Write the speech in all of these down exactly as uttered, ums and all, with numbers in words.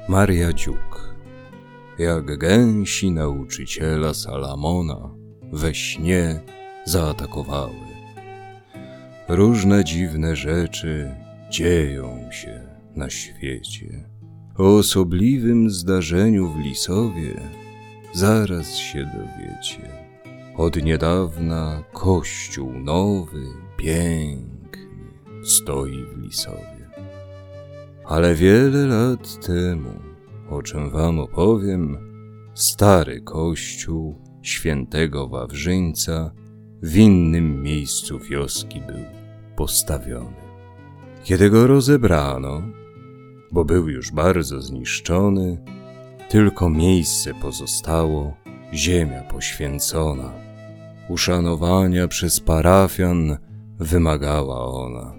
Maria Dziuk. Jak gęsi nauczyciela Salamona we śnie zaatakowały. Różne dziwne rzeczy dzieją się na świecie. O osobliwym zdarzeniu w Lisowie zaraz się dowiecie. Od niedawna kościół nowy, piękny stoi w Lisowie. Ale wiele lat temu, o czym wam opowiem, stary kościół świętego Wawrzyńca w innym miejscu wioski był postawiony. Kiedy go rozebrano, bo był już bardzo zniszczony, tylko miejsce pozostało, ziemia poświęcona. Uszanowania przez parafian wymagała ona.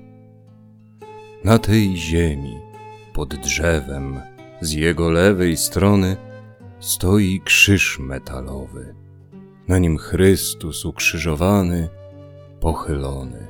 Na tej ziemi, pod drzewem, z jego lewej strony stoi krzyż metalowy. Na nim Chrystus ukrzyżowany, pochylony.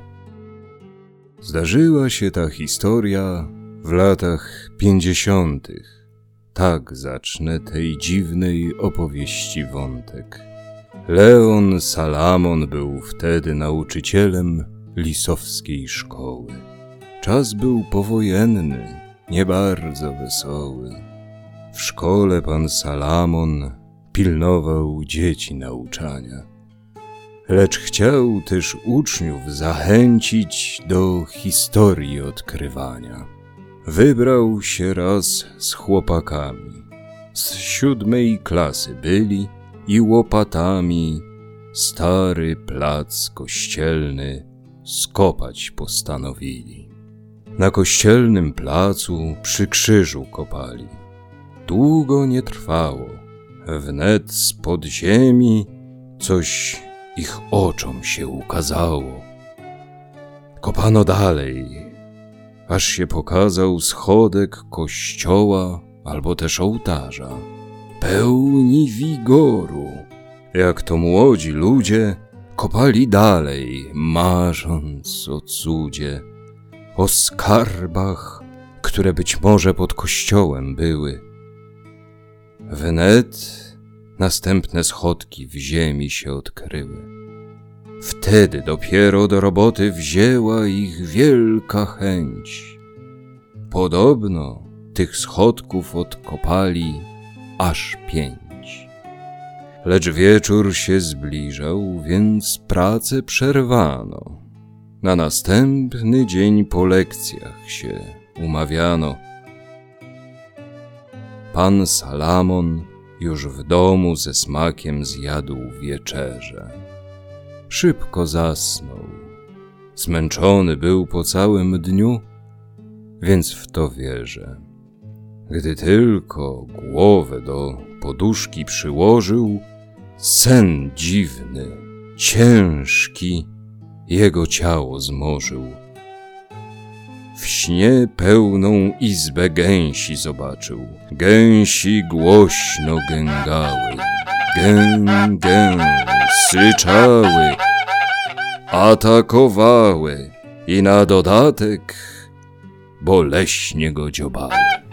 Zdarzyła się ta historia w latach pięćdziesiątych. Tak zacznę tej dziwnej opowieści wątek. Leon Salamon był wtedy nauczycielem lisowskiej szkoły. Czas był powojenny, nie bardzo wesoły. W szkole pan Salamon pilnował dzieci nauczania. Lecz chciał też uczniów zachęcić do historii odkrywania. Wybrał się raz z chłopakami. Z siódmej klasy byli i łopatami stary plac kościelny skopać postanowili. Na kościelnym placu przy krzyżu kopali. Długo nie trwało. Wnet spod ziemi coś ich oczom się ukazało. Kopano dalej, aż się pokazał schodek kościoła albo też ołtarza, pełni wigoru. Jak to młodzi ludzie kopali dalej, marząc o cudzie, o skarbach, które być może pod kościołem były. Wnet następne schodki w ziemi się odkryły. Wtedy dopiero do roboty wzięła ich wielka chęć. Podobno tych schodków odkopali aż pięć. Lecz wieczór się zbliżał, więc pracę przerwano. Na następny dzień po lekcjach się umawiano. Pan Salamon już w domu ze smakiem zjadł wieczerzę. Szybko zasnął. Zmęczony był po całym dniu, więc w to wierzę. Gdy tylko głowę do poduszki przyłożył, sen dziwny, ciężki jego ciało zmorzył. W śnie pełną izbę gęsi zobaczył. Gęsi głośno gęgały. Gę, gę, syczały, atakowały i na dodatek boleśnie go dziobały.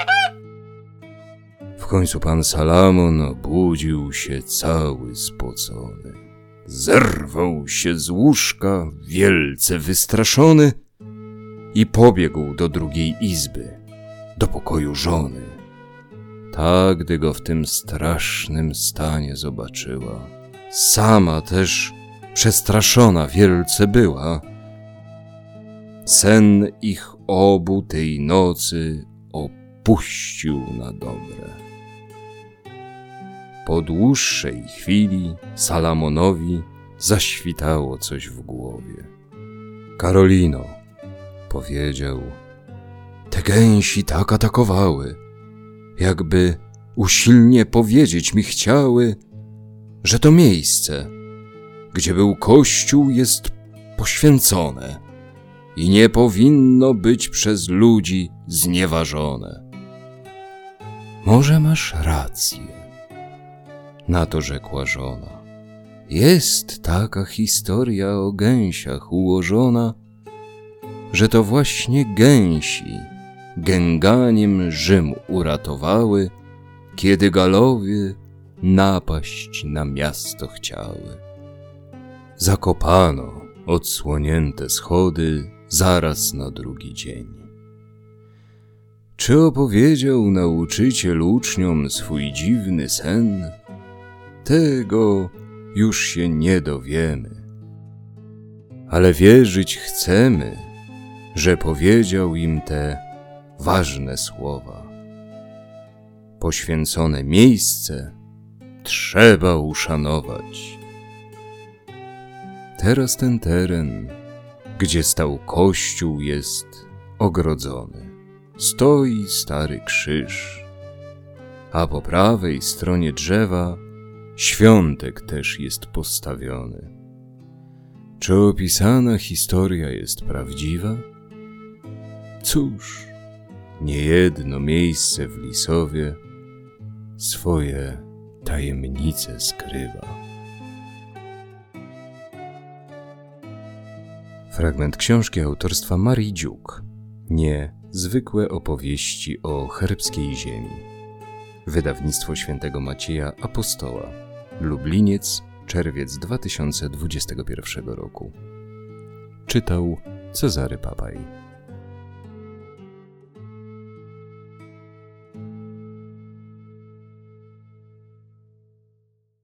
W końcu pan Salamon obudził się cały spocony. Zerwał się z łóżka, wielce wystraszony, i pobiegł do drugiej izby, do pokoju żony. Ta, gdy go w tym strasznym stanie zobaczyła, sama też przestraszona wielce była. Sen ich obu tej nocy opuścił na dobre. Po dłuższej chwili Salamonowi zaświtało coś w głowie. Karolino, powiedział, te gęsi tak atakowały, jakby usilnie powiedzieć mi chciały, że to miejsce, gdzie był kościół, jest poświęcone i nie powinno być przez ludzi znieważone. Może masz rację, na to rzekła żona. Jest taka historia o gęsiach ułożona, że to właśnie gęsi gęganiem Rzym uratowały, kiedy Galowie napaść na miasto chciały. Zakopano odsłonięte schody zaraz na drugi dzień. Czy opowiedział nauczyciel uczniom swój dziwny sen? Tego już się nie dowiemy. Ale wierzyć chcemy, że powiedział im te ważne słowa. Poświęcone miejsce trzeba uszanować. Teraz ten teren, gdzie stał kościół, jest ogrodzony. Stoi stary krzyż, a po prawej stronie drzewa świątek też jest postawiony. Czy opisana historia jest prawdziwa? Cóż, niejedno miejsce w Lisowie swoje tajemnice skrywa. Fragment książki autorstwa Marii Dziuk. Nie zwykłe opowieści o cherbskiej ziemi. Wydawnictwo Świętego Macieja Apostoła. Lubliniec, czerwiec dwa tysiące dwudziestego pierwszego roku. Czytał Cezary Papaj.